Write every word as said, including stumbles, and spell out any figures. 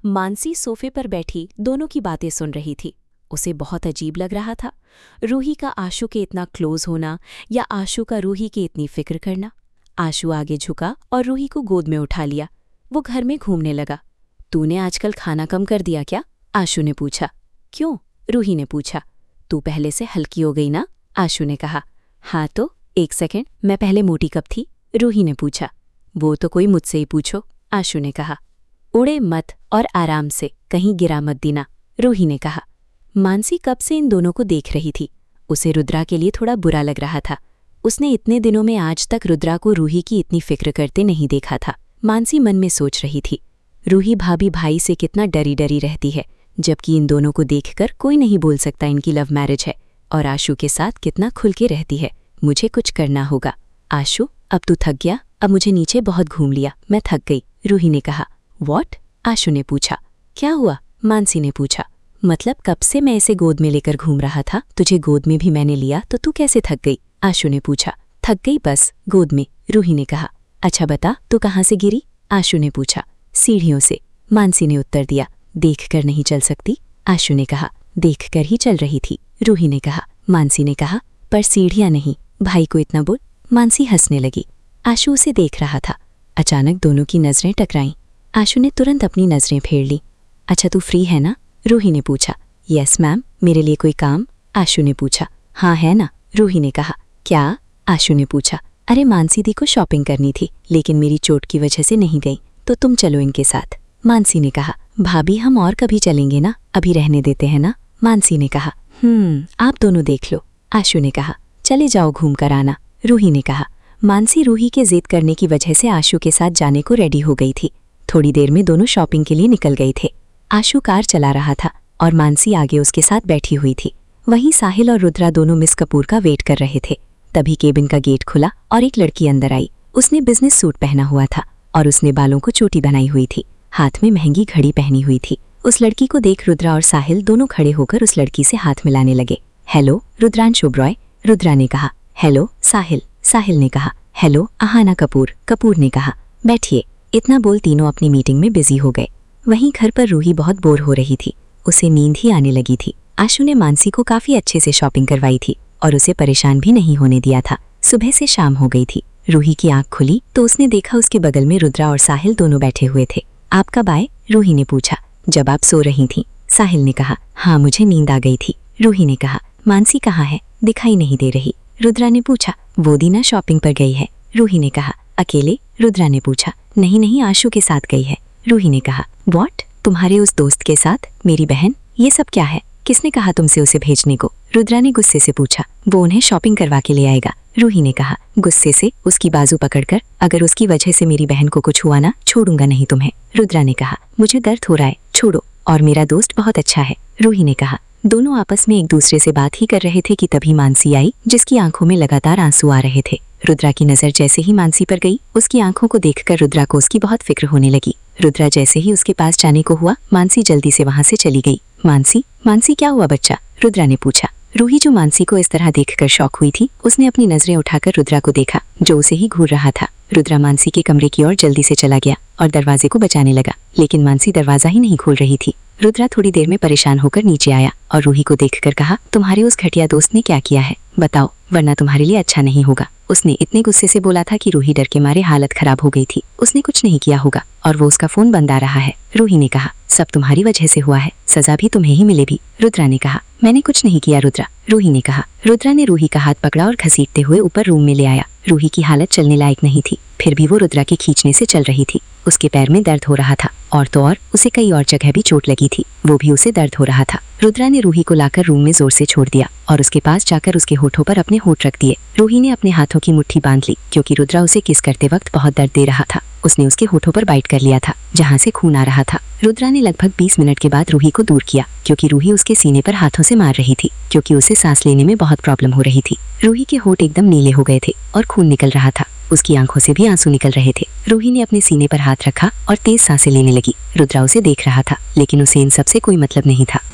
मानसी सोफे पर बैठी दोनों की बातें सुन रही थी। उसे बहुत अजीब लग रहा था, रूही का आशु के इतना क्लोज होना या आशु का रूही की इतनी फिक्र करना। आशु आगे झुका और रूही को गोद में उठा लिया। वो घर में घूमने लगा। तूने आजकल खाना कम कर दिया क्या? आशु ने पूछा। क्यों? रूही ने पूछा। तू पहले से हल्की हो गई ना? आशु ने कहा। हाँ तो एक सेकंड, मैं पहले मोटी कब थी? रूही ने पूछा। वो तो कोई मुझसे ही पूछो, आशु ने कहा। उड़े मत और आराम से, कहीं गिरा मत देना, रूही ने कहा। मानसी कब से इन दोनों को देख रही थी। उसे रुद्रा के लिए थोड़ा बुरा लग रहा था। उसने इतने दिनों में आज तक रुद्रा को रूही की इतनी फिक्र करते नहीं देखा था। मानसी मन में सोच रही थी, रूही भाभी भाई से कितना डरी डरी रहती है, जबकि इन दोनों को देखकर कोई नहीं बोल सकता इनकी लव मैरिज है। और आशु के साथ कितना खुल के रहती है। मुझे कुछ करना होगा। आशु, अब तू थक गया, अब मुझे नीचे बहुत घूम लिया, मैं थक गई, रूही ने कहा। व्हाट? आशु ने पूछा। क्या हुआ? मानसी ने पूछा। मतलब कब से मैं इसे गोद में लेकर घूम रहा था, तुझे गोद में भी मैंने लिया तो तू कैसे थक गई? आशु ने पूछा। थक गई बस, गोद में, रूही ने कहा। अच्छा बता, तू कहाँ से गिरी? आशु ने पूछा। सीढ़ियों से, मानसी ने उत्तर दिया। देख कर नहीं चल सकती? आशु ने कहा। देख कर ही चल रही थी, रूही ने कहा। मानसी ने कहा। पर सीढ़ियाँ नहीं, भाई को इतना बोल। मानसी हंसने लगी। आशु उसे देख रहा था। अचानक दोनों की नज़रें टकराईं। आशु ने तुरंत अपनी नज़रें फेर ली। अच्छा तू फ्री है ना? रूही ने पूछा। यस मैम, मेरे लिए कोई काम? आशु ने पूछा। हाँ है ना, रूही ने कहा। क्या? आशु ने पूछा। अरे मानसी दी को शॉपिंग करनी थी, लेकिन मेरी चोट की वजह से नहीं गई, तो तुम चलो इनके साथ। मानसी ने कहा। भाभी हम और कभी चलेंगे ना, अभी रहने देते हैं ना? मानसी ने कहा। हम्म आप दोनों देख लो, आशु ने कहा। चले जाओ घूम कर आना, रूही ने कहा। मानसी रूही के जिद करने की वजह से आशु के साथ जाने को रेडी हो गई थी। थोड़ी देर में दोनों शॉपिंग के लिए निकल गए थे। आशु कार चला रहा था और मानसी आगे उसके साथ बैठी हुई थी। वहीं साहिल और रुद्रा दोनों मिस कपूर का वेट कर रहे थे। तभी केबिन का गेट खुला और एक लड़की अंदर आई। उसने बिजनेस सूट पहना हुआ था और उसने बालों को चोटी बनाई हुई थी, हाथ में महंगी घड़ी पहनी हुई थी। उस लड़की को देख रुद्रा और साहिल दोनों खड़े होकर उस लड़की से हाथ मिलाने लगे। हेलो रुद्रांशु ब्रॉय, रुद्रा ने कहा। हेलो साहिल, साहिल ने कहा। हेलो आहाना कपूर, कपूर ने कहा। बैठिए। इतना बोल तीनों अपनी मीटिंग में बिजी हो गए। वहीं घर पर रूही बहुत बोर हो रही थी। उसे नींद ही आने लगी थी। आशु ने मानसी को काफी अच्छे से शॉपिंग करवाई थी और उसे परेशान भी नहीं होने दिया था। सुबह से शाम हो गई थी। रूही की आंख खुली तो उसने देखा उसके बगल में रुद्रा और साहिल दोनों बैठे हुए थे। आप कब आए? रूही ने पूछा। जब आप सो रही थी, साहिल ने कहा। हाँ मुझे नींद आ गई थी, रूही ने कहा। मानसी कहाँ है? दिखाई नहीं दे रही, रुद्रा ने पूछा। वो दीना शॉपिंग पर गई है, रूही ने कहा। अकेले? रुद्रा ने पूछा। नहीं नहीं, आशु के साथ गई है, रूही ने कहा। व्हाट? तुम्हारे उस दोस्त के साथ? मेरी बहन? ये सब क्या है? किसने कहा तुमसे उसे भेजने को? रुद्रा ने गुस्से से पूछा। वो उन्हें शॉपिंग करवा के ले आएगा, रूही ने कहा। गुस्से से उसकी बाजू पकड़कर। अगर उसकी वजह से मेरी बहन को कुछ हुआ ना, छोड़ूंगा नहीं तुम्हें, रुद्रा ने कहा। मुझे दर्द हो रहा है, छोड़ो, और मेरा दोस्त बहुत अच्छा है, रूही ने कहा। दोनों आपस में एक दूसरे से बात ही कर रहे थे कि तभी मानसी आई, जिसकी आंखों में लगातार आंसू आ रहे थे। रुद्रा की नजर जैसे ही मानसी पर गई, उसकी आंखों को देखकर रुद्रा को उसकी बहुत फिक्र होने लगी। रुद्रा जैसे ही उसके पास जाने को हुआ, मानसी जल्दी से वहां से चली गई। मानसी, मानसी क्या हुआ बच्चा? रुद्रा ने पूछा। रूही जो मानसी को इस तरह देखकर शॉक हुई थी, उसने अपनी नजरें उठाकर रुद्रा को देखा, जो उसे ही घूर रहा था। रुद्रा मानसी के कमरे की ओर जल्दी से चला गया और दरवाजे को बचाने लगा, लेकिन मानसी दरवाजा ही नहीं खोल रही थी। रुद्रा थोड़ी देर में परेशान होकर नीचे आया और रूही को देखकर कहा, तुम्हारे उस घटिया दोस्त ने क्या किया है? बताओ, वरना तुम्हारे लिए अच्छा नहीं होगा। उसने इतने गुस्से से बोला था कि रूही डर के मारे हालत खराब हो गई थी। उसने कुछ नहीं किया होगा और वो उसका फोन बंद आ रहा है, रूही ने कहा। सब तुम्हारी वजह से हुआ है, सजा भी तुम्हें ही मिलेगी, रुद्रा ने कहा। मैंने कुछ नहीं किया रुद्रा, रूही ने कहा। रुद्रा ने रूही का हाथ पकड़ा और घसीटते हुए ऊपर रूम में ले आया। रूही की हालत चलने लायक नहीं थी, फिर भी वो रुद्रा के खींचने से चल रही थी। उसके पैर में दर्द हो रहा था और तो और उसे कई और जगह भी चोट लगी थी, वो भी उसे दर्द हो रहा था। रुद्रा ने रूही को लाकर रूम में जोर से छोड़ दिया और उसके पास जाकर उसके होठों पर अपने होठ रख दिए। रूही ने अपने हाथों की मुट्ठी बांध ली, क्योंकि रुद्रा उसे किस करते वक्त बहुत दर्द दे रहा था। उसने उसके होठों पर बाइट कर लिया था, जहाँ से खून आ रहा था। रुद्रा ने लगभग बीस मिनट के बाद रूही को दूर किया, क्योंकि रूही उसके सीने पर हाथों से मार रही थी, क्योंकि उसे सांस लेने में बहुत प्रॉब्लम हो रही थी। रूही के होठ एकदम नीले हो गए थे और खून निकल रहा था। उसकी आंखों से भी आंसू निकल रहे थे। रूही ने अपने सीने पर हाथ रखा और तेज सांसें लेने लगी। रुद्रा उसे देख रहा था, लेकिन उसे इन सब से कोई मतलब नहीं था।